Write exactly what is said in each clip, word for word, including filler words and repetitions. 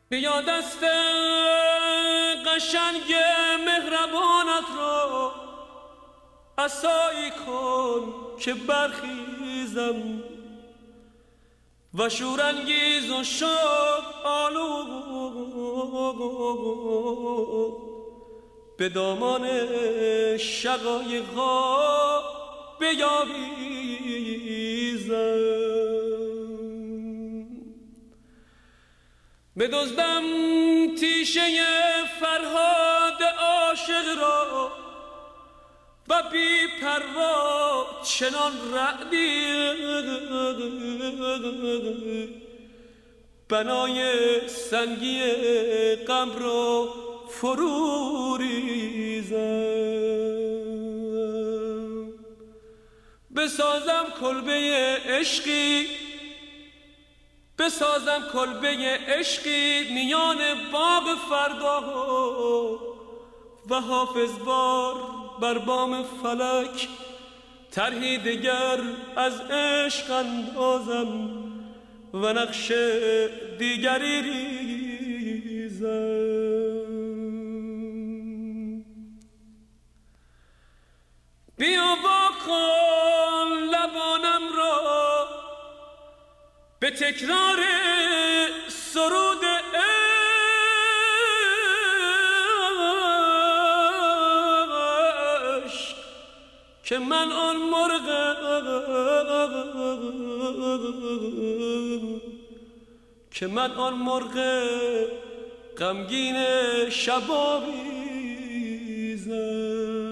بیا دست قشنگ مهربانت را عصایی کن که برخیزم و شورانگیز و شوق آلود به دامان شقایق‌ها بیاویزم. بدزدم تیشه فرهاد عاشق را و بی پروا چنان رعدی بنای سنگی غم را فرو ریزم. بسازم کلبه عشقی بسازم کلبه عشقی میان باغ فردا و حافظ بار بر بام فلک طرحی دگر از عشق اندازم و نقش دیگری ریزم. بیا واکن لبانم را به تکرار سرود عشق که من آن مرغ که من آن مرغ غمگین شب‌آویزم.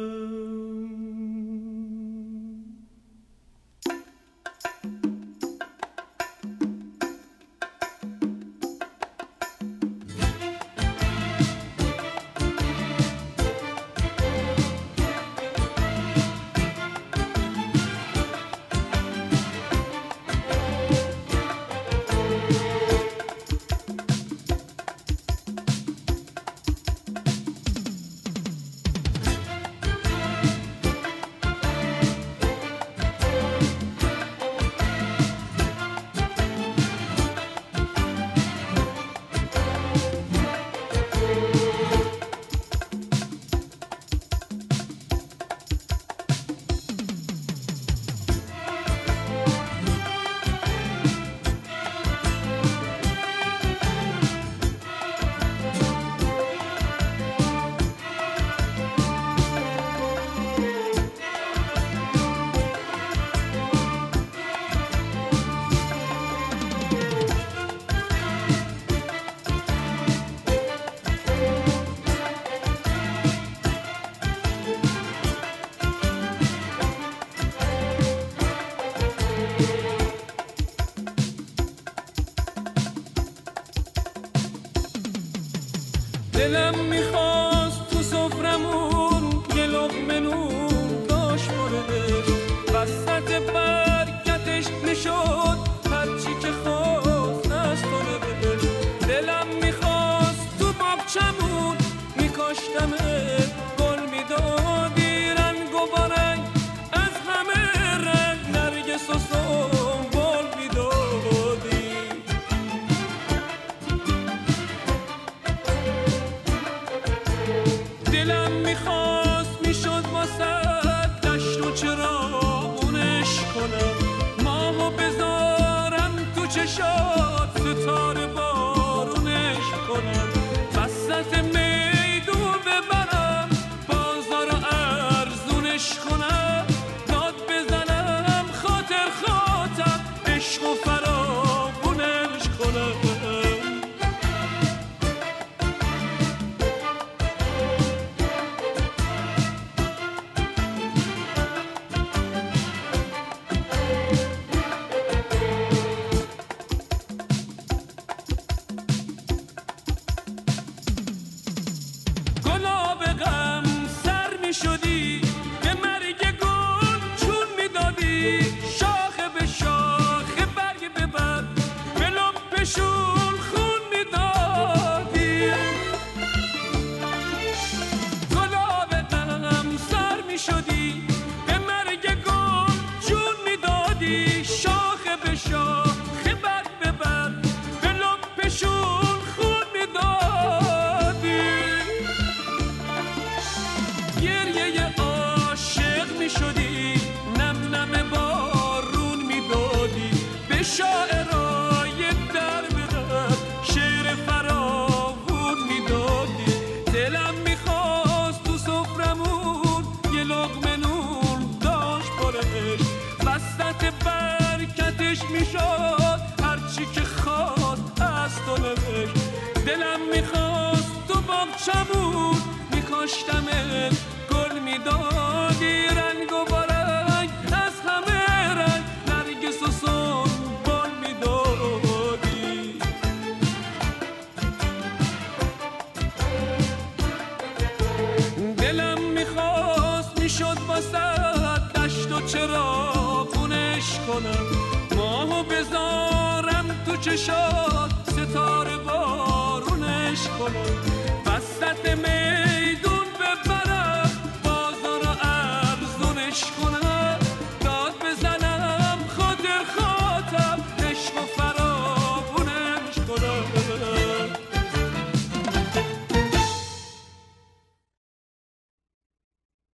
دلم میخواست تو سفرمون یه لقمه نون داشت برش وسط برکتش نشد هرچی که خواست از خورش. دلم میخواست تو باغچمون میکاشتمه گل میدادی رنگ و بارنگ از همه رنگ نرگس و سنبل میدادی. دلم میخواست میشد واسه دشت و چراغونش کنم ماهو بذارم تو چشات ستاره بارونش کنم وسط میدون ببرم بازار و ارزونش کنم داد بزنم خاطر خاطر عشق و فراوونش کنم. شدی به مرگ گل چون میدادی شاخه به شاخه برگ به برگ به لپشون خون میدادی. گلاب غم سر میشدی به مرگ گل چون میدادی شاخه به شاخه برگ به برگ به لپشون خون میدادی. و نوشت. دلم میخواست تو باغچمون میکاشتمت، گل میدادی رنگ و برنگ از همه رنگ، نرگس و سنبل میدادی. دلم میخواست میشد واسد دشت و چراغونش کنم، ماهو بذارم تو چشات ستاره بارونش کنم، وسط